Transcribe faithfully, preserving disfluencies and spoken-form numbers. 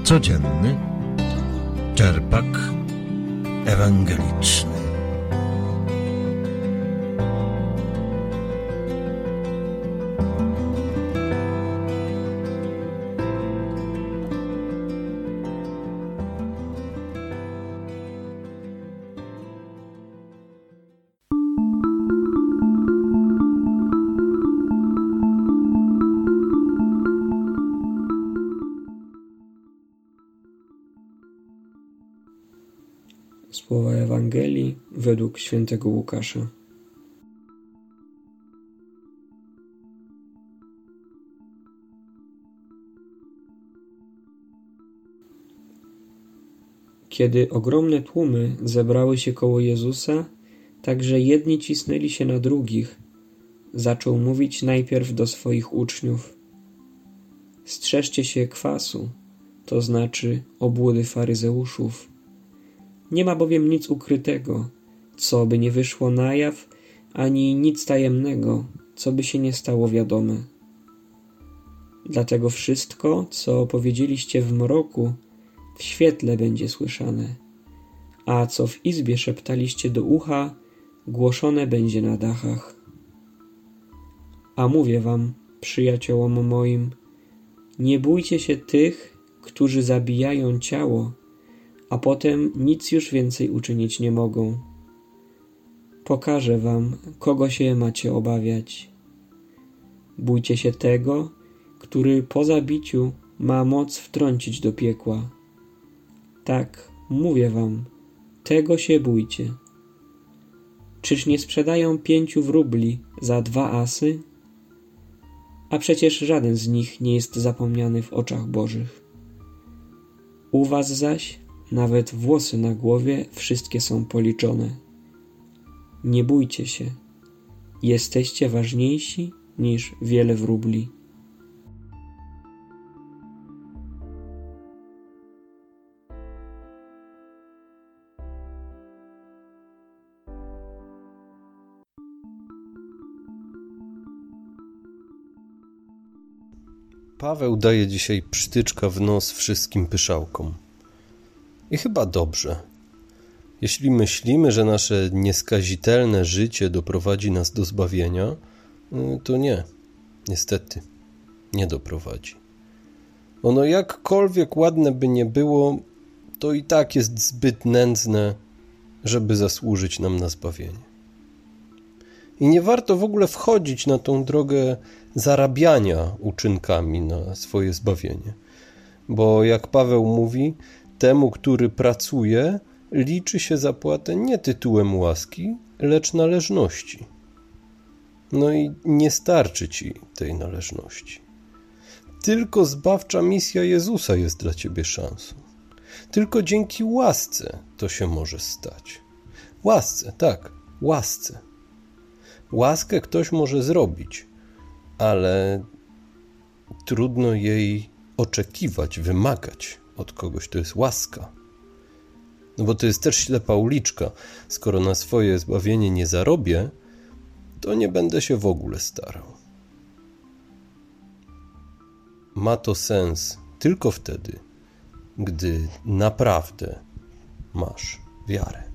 Codzienny czerpak ewangeliczny. Słowa Ewangelii według świętego Łukasza. Kiedy ogromne tłumy zebrały się koło Jezusa, tak że jedni cisnęli się na drugich, zaczął mówić najpierw do swoich uczniów: strzeżcie się kwasu, to znaczy obłudy faryzeuszów. Nie ma bowiem nic ukrytego, co by nie wyszło na jaw, ani nic tajemnego, co by się nie stało wiadome. Dlatego wszystko, co powiedzieliście w mroku, w świetle będzie słyszane, a co w izbie szeptaliście do ucha, głoszone będzie na dachach. A mówię wam, przyjaciołom moim, nie bójcie się tych, którzy zabijają ciało, a potem nic już więcej uczynić nie mogą. Pokażę wam, kogo się macie obawiać. Bójcie się tego, który po zabiciu ma moc wtrącić do piekła. Tak, mówię wam, tego się bójcie. Czyż nie sprzedają pięciu wróbli za dwa asy? A przecież żaden z nich nie jest zapomniany w oczach Bożych. U was zaś nawet włosy na głowie wszystkie są policzone. Nie bójcie się, jesteście ważniejsi niż wiele wróbli. Paweł daje dzisiaj psztyczka w nos wszystkim pyszałkom. I chyba dobrze. Jeśli myślimy, że nasze nieskazitelne życie doprowadzi nas do zbawienia, to nie. Niestety, nie doprowadzi. Ono jakkolwiek ładne by nie było, to i tak jest zbyt nędzne, żeby zasłużyć nam na zbawienie. I nie warto w ogóle wchodzić na tą drogę zarabiania uczynkami na swoje zbawienie. Bo jak Paweł mówi, temu, który pracuje, liczy się zapłatę nie tytułem łaski, lecz należności. No i nie starczy ci tej należności. Tylko zbawcza misja Jezusa jest dla ciebie szansą. Tylko dzięki łasce to się może stać. Łasce, tak, łasce. Łaskę ktoś może zrobić, ale trudno jej oczekiwać, wymagać od kogoś. To jest łaska. No bo to jest też ślepa uliczka. Skoro na swoje zbawienie nie zarobię, to nie będę się w ogóle starał. Ma to sens tylko wtedy, gdy naprawdę masz wiarę.